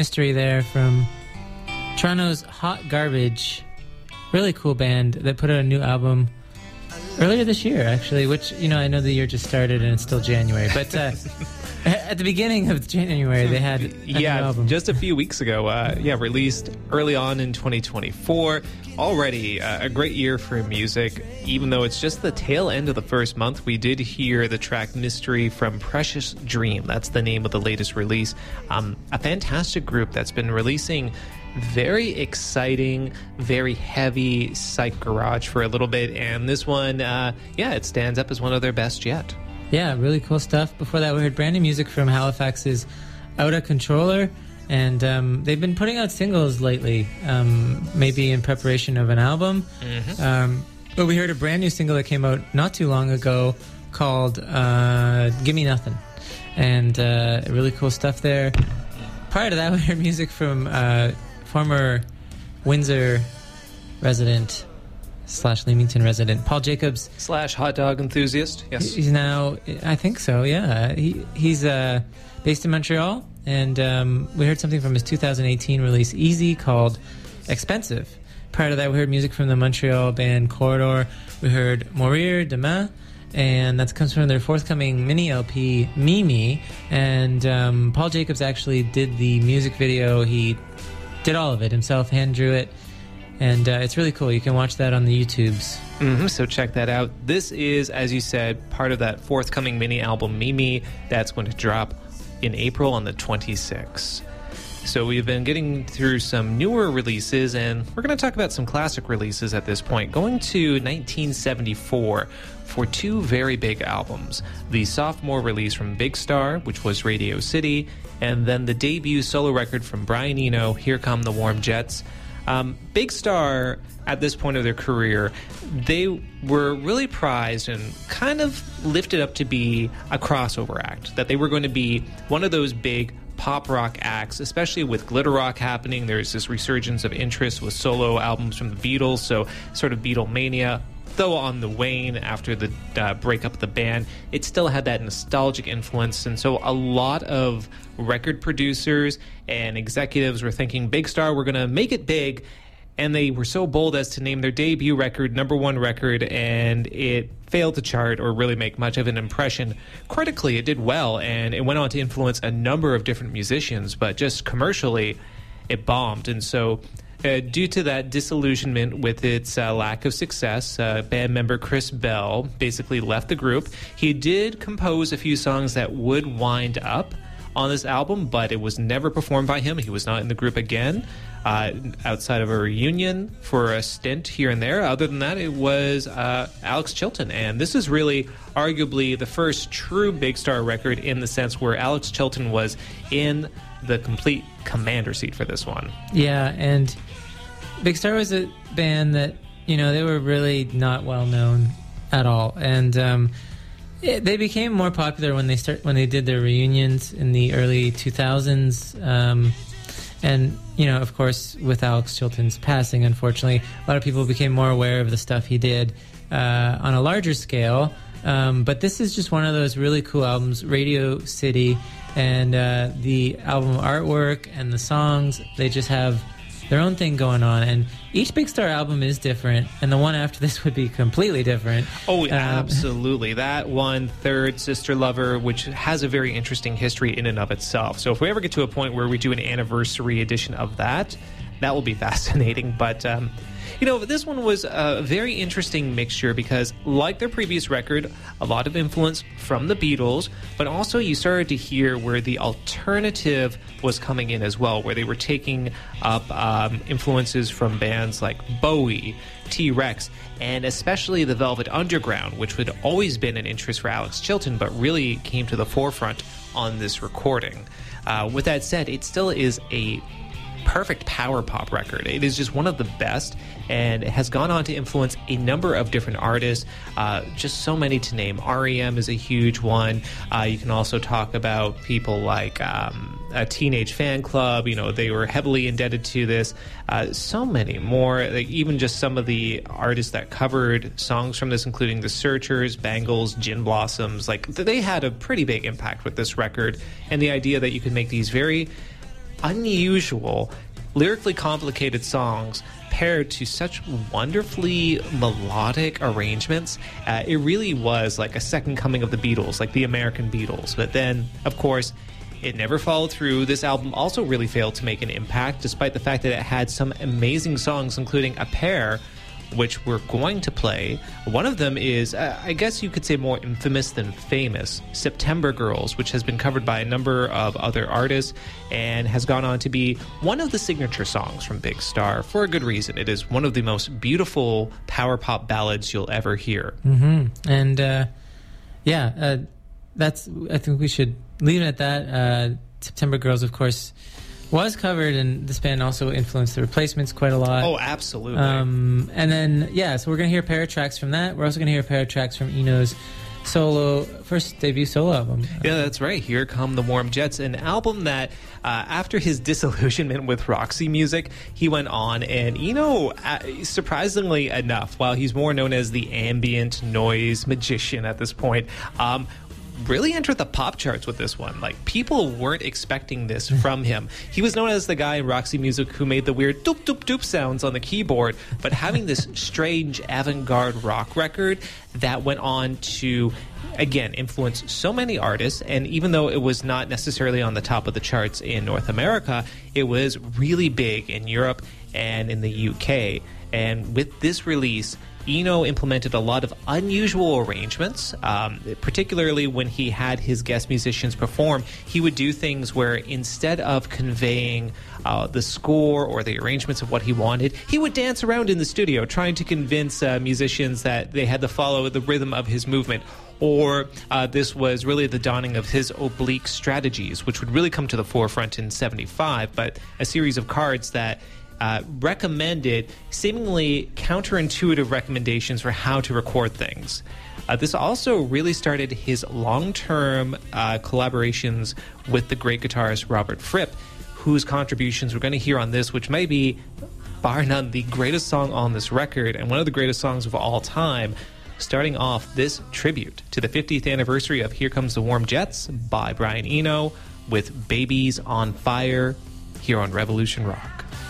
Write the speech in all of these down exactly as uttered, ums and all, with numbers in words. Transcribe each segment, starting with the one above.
Mystery there from Toronto's Hot Garbage. Really cool band that put out a new album earlier this year, actually, which, you know, I know the year just started and it's still January, but uh, at the beginning of January, they had a yeah, new album. Just a few weeks ago, uh, yeah, released early on in twenty twenty-four. Already uh, a great year for music, even though it's just the tail end of the first month. We did hear the track Mystery from Precious Dream. That's the name of the latest release. Um, a fantastic group that's been releasing very exciting, very heavy psych garage for a little bit, and this one, uh, yeah, it stands up as one of their best yet. Yeah, really cool stuff. Before that, we heard brand new music from Halifax's Out of Controller, and um, they've been putting out singles lately, um, maybe in preparation of an album. Mm-hmm. Um, but we heard a brand new single that came out not too long ago called uh, Gimme Nothing, and uh, really cool stuff there. Prior to that, we heard music from uh, former Windsor resident slash Leamington resident Paul Jacobs slash hot dog enthusiast. Yes, he's now, I think so. Yeah, he he's uh, based in Montreal, and um, we heard something from his two thousand eighteen release Easy called Expensive. Prior to that, we heard music from the Montreal band Corridor. We heard Mourir Demain, and that comes from their forthcoming mini L P Mimi. And um, Paul Jacobs actually did the music video. He did all of it himself, hand drew it, and uh, it's really cool. You can watch that on the YouTubes. Mm-hmm, so check that out. This is, as you said, part of that forthcoming mini album Mimi that's going to drop in April on the twenty-sixth. So we've been getting through some newer releases, and we're going to talk about some classic releases at this point. Going to nineteen seventy-four for two very big albums. The sophomore release from Big Star, which was Radio City, and then the debut solo record from Brian Eno, Here Come the Warm Jets. Um, Big Star, at this point of their career, they were really prized and kind of lifted up to be a crossover act, that they were going to be one of those big pop rock acts, especially with glitter rock happening. There's this resurgence of interest with solo albums from the Beatles, so sort of Beatlemania. Though on the wane after the uh, breakup of the band, it still had that nostalgic influence, and so a lot of record producers and executives were thinking, Big Star, we're going to make it big, and they were so bold as to name their debut record number one record, and it failed to chart or really make much of an impression. Critically, it did well, and it went on to influence a number of different musicians, but just commercially, it bombed, and so Uh, due to that disillusionment with its uh, lack of success, uh, band member Chris Bell basically left the group. He did compose a few songs that would wind up on this album, but it was never performed by him. He was not in the group again, uh, outside of a reunion for a stint here and there. Other than that, it was uh, Alex Chilton, and this is really arguably the first true Big Star record in the sense where Alex Chilton was in the complete commander seat for this one. Yeah, and Big Star was a band that, you know, they were really not well known at all, and um, it, they became more popular when they start when they did their reunions in the early two thousands. Um, and you know, of course, with Alex Chilton's passing, unfortunately, a lot of people became more aware of the stuff he did uh, on a larger scale. Um, but this is just one of those really cool albums, Radio City, and uh, the album artwork and the songs, they just have their own thing going on, and each Big Star album is different, and the one after this would be completely different. Oh, um, absolutely. That one, Third, Sister Lover, which has a very interesting history in and of itself. So if we ever get to a point where we do an anniversary edition of that, that will be fascinating. But, um, you know, this one was a very interesting mixture because, like their previous record, a lot of influence from the Beatles, but also you started to hear where the alternative was coming in as well, where they were taking up um, influences from bands like Bowie, T-Rex, and especially the Velvet Underground, which had always been an interest for Alex Chilton, but really came to the forefront on this recording. Uh, with that said, it still is a perfect power pop record. It is just one of the best, and it has gone on to influence a number of different artists, uh, just so many to name. R E M is a huge one. Uh, you can also talk about people like um, a Teenage Fan Club. You know, they were heavily indebted to this. Uh, so many more, like even just some of the artists that covered songs from this, including The Searchers, Bangles, Gin Blossoms. Like, they had a pretty big impact with this record, and the idea that you could make these very unusual, lyrically complicated songs paired to such wonderfully melodic arrangements. Uh, it really was like a second coming of the Beatles, like the American Beatles. But then, of course, it never followed through. This album also really failed to make an impact, despite the fact that it had some amazing songs, including a pair which we're going to play. One of them is, uh, I guess you could say more infamous than famous, September Girls, which has been covered by a number of other artists and has gone on to be one of the signature songs from Big Star for a good reason. It is one of the most beautiful power pop ballads you'll ever hear. Mm-hmm. And uh, yeah, uh, that's. I think we should leave it at that. Uh, September Girls, of course, was covered, and this band also influenced the Replacements quite a lot. Oh, absolutely. Um, and then, yeah, so we're going to hear a pair of tracks from that. We're also going to hear a pair of tracks from Eno's solo, first debut solo album. Yeah, that's right. Here Come the Warm Jets, an album that, uh, after his disillusionment with Roxy Music, he went on, and Eno, uh, surprisingly enough, while he's more known as the ambient noise magician at this point, um, really entered the pop charts with this one. Like, people weren't expecting this from him. He was known as the guy in Roxy Music who made the weird doop doop doop sounds on the keyboard, but having this strange avant-garde rock record that went on to, again, influence so many artists. And even though it was not necessarily on the top of the charts in North America, it was really big in Europe and in the U K. And with this release, Eno implemented a lot of unusual arrangements, um, particularly when he had his guest musicians perform. He would do things where instead of conveying uh, the score or the arrangements of what he wanted, he would dance around in the studio trying to convince uh, musicians that they had to follow the rhythm of his movement. Or uh, this was really the dawning of his oblique strategies, which would really come to the forefront in seventy-five, but a series of cards that Uh, recommended seemingly counterintuitive recommendations for how to record things. Uh, this also really started his long-term uh, collaborations with the great guitarist Robert Fripp, whose contributions we're going to hear on this, which may be, bar none, the greatest song on this record and one of the greatest songs of all time, starting off this tribute to the fiftieth anniversary of Here Comes the Warm Jets by Brian Eno with Babies on Fire here on Revolution Rock.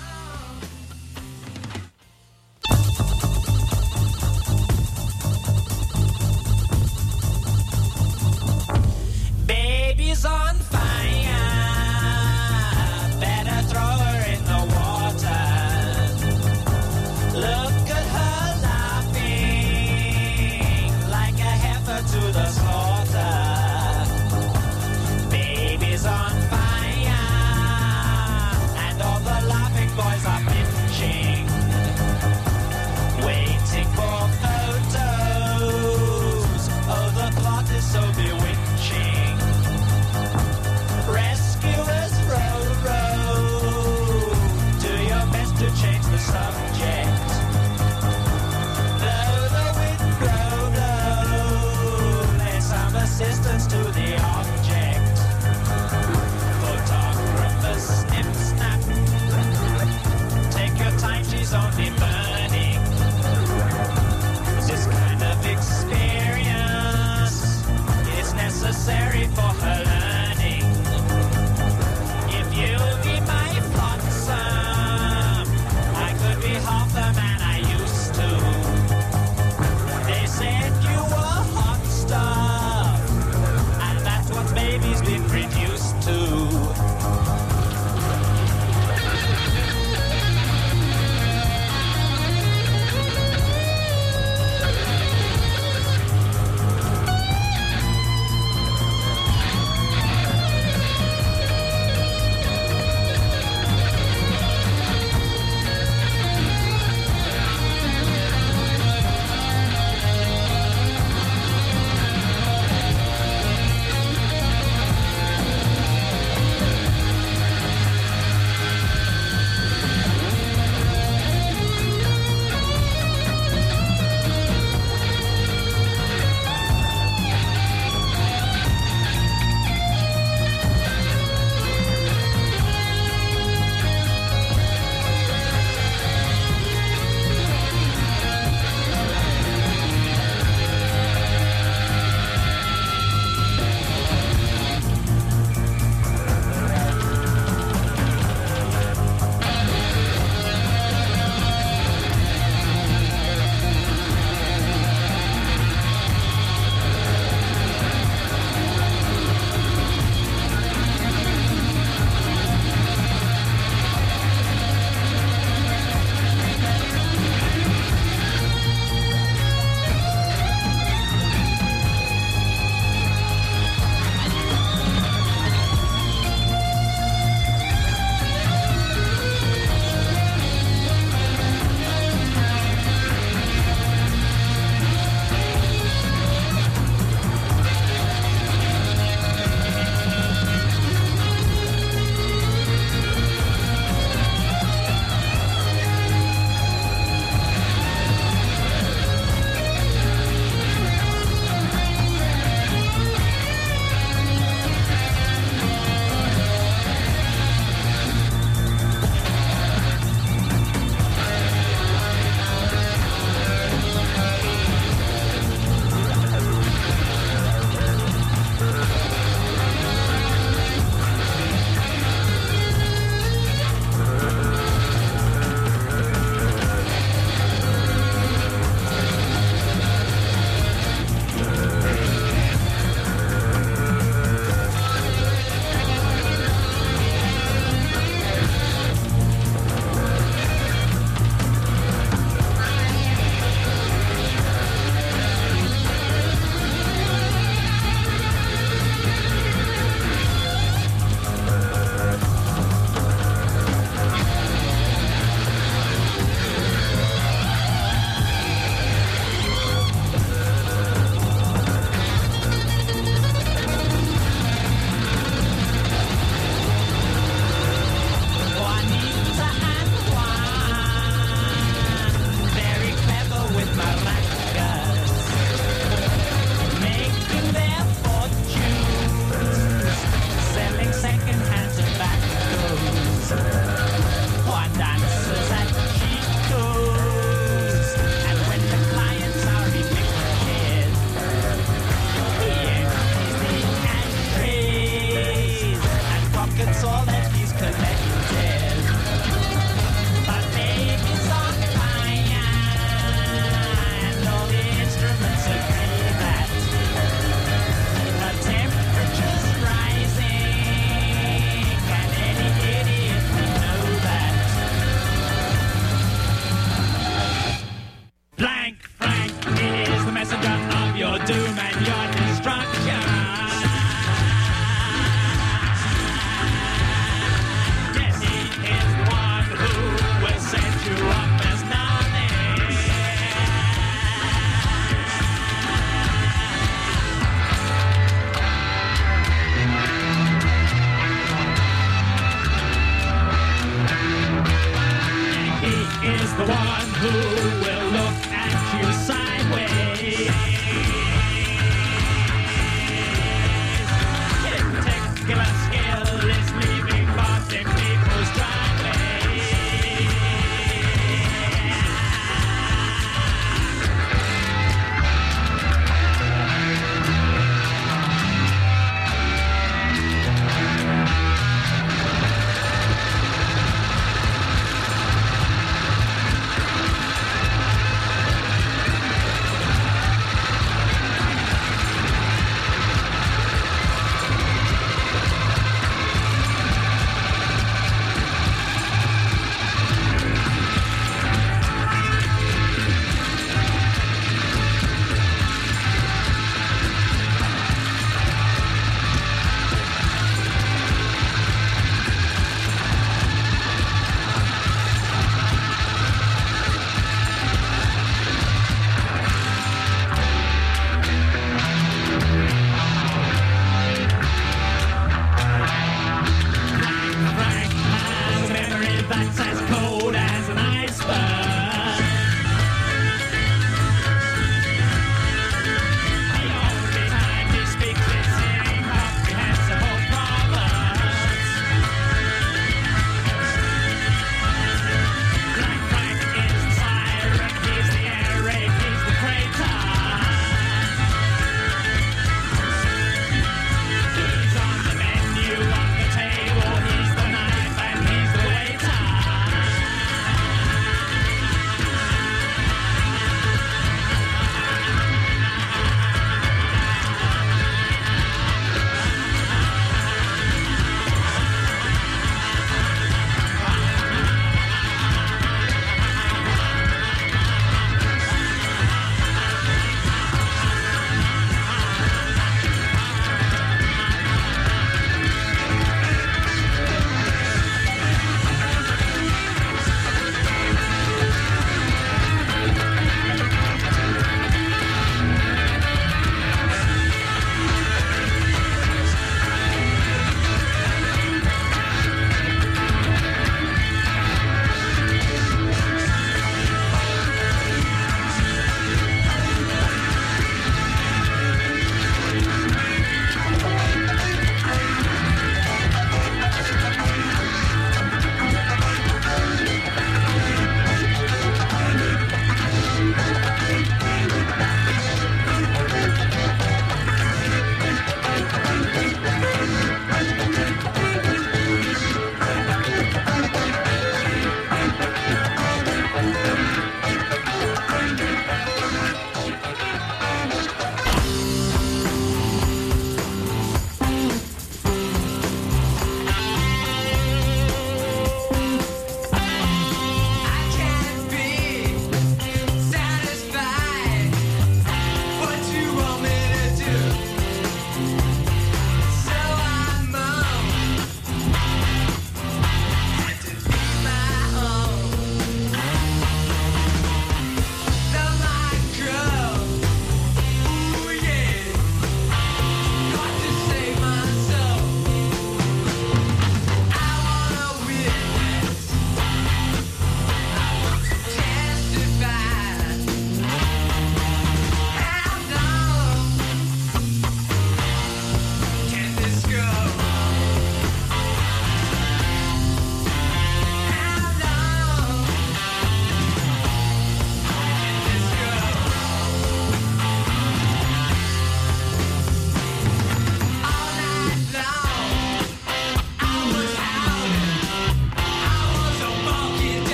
On fire, better throw her in the water. Look at her laughing like a heifer to the slaughter. Baby's on fire, and all the life the one who will look at you sideways. Particular skill is leaving marks in people's driveways.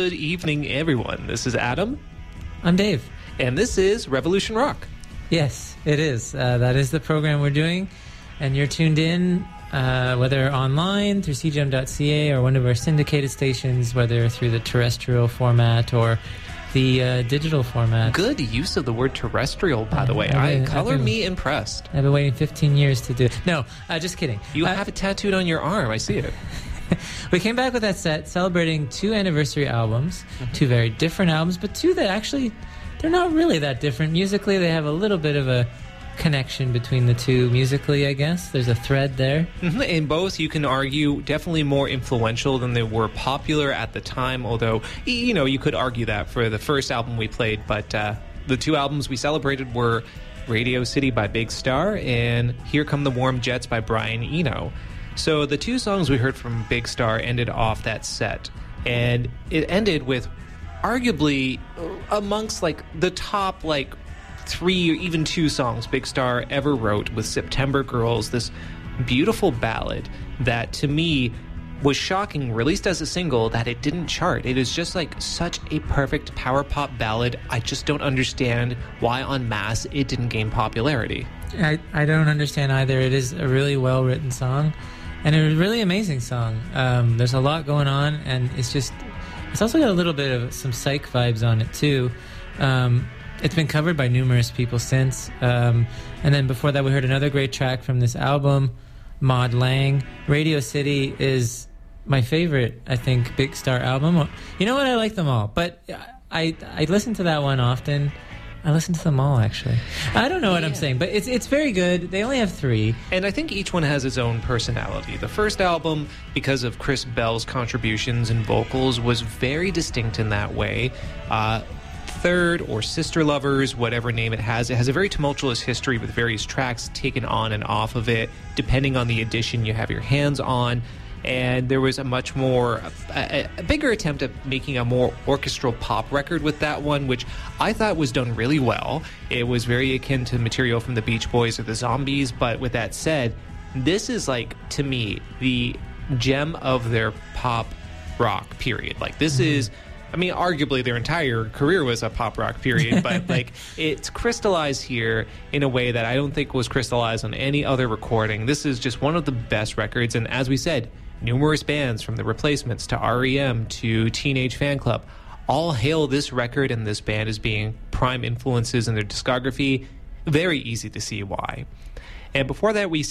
Good evening, everyone. This is Adam, I'm Dave. and this is Revolution Rock. Yes, it is. Uh, that is the program we're doing, and you're tuned in, uh, whether online through c g m dot c a or one of our syndicated stations, whether through the terrestrial format or the uh, digital format. Good use of the word terrestrial, by the way. I've I been- color I've been- me impressed. I've been waiting fifteen years to do. No, uh, just kidding. You Uh, have it tattooed on your arm. I see it. We came back with that set celebrating two anniversary albums, two very different albums, but two that actually, they're not really that different. Musically, they have a little bit of a connection between the two musically, I guess. There's a thread there. Mhm. In both, you can argue definitely more influential than they were popular at the time, although, y- you know, you could argue that for the first album we played, but uh, the two albums we celebrated were Radio City by Big Star and Here Come the Warm Jets by Brian Eno. So the two songs we heard from Big Star ended off that set, and it ended with arguably uh, amongst like the top like three or even two songs Big Star ever wrote with September Girls, this beautiful ballad that to me was shocking, released as a single, that it didn't chart. It is just like such a perfect power pop ballad. I just don't understand why en masse it didn't gain popularity. I, I don't understand either. It is a really well-written song, and a really amazing song. Um, there's a lot going on, and it's just... It's also got a little bit of some psych vibes on it, too. Um, it's been covered by numerous people since. Um, and then before that, we heard another great track from this album, Maud Lang. Radio City is my favorite, I think, Big Star album. You know what? I like them all, but I, I listen to that one often. I listen to them all, actually. I don't know what I'm Yeah. saying, but it's it's very good. They only have three. And I think each one has its own personality. The first album, because of Chris Bell's contributions and vocals, was very distinct in that way. Uh, Third, or Sister Lovers, whatever name it has, it has a very tumultuous history with various tracks taken on and off of it, depending on the edition you have your hands on. And there was a much more, a, a bigger attempt at making a more orchestral pop record with that one, which I thought was done really well. It was very akin to material from the Beach Boys or the Zombies, but with that said, this is like, to me, the gem of their pop rock period. Like, this mm-hmm. is, I mean, arguably their entire career was a pop rock period, but like, it's crystallized here in a way that I don't think was crystallized on any other recording. This is just one of the best records, and as we said, numerous bands from the Replacements to R E M to Teenage Fan Club all hail this record and this band as being prime influences in their discography. Very easy to see why. And before that, we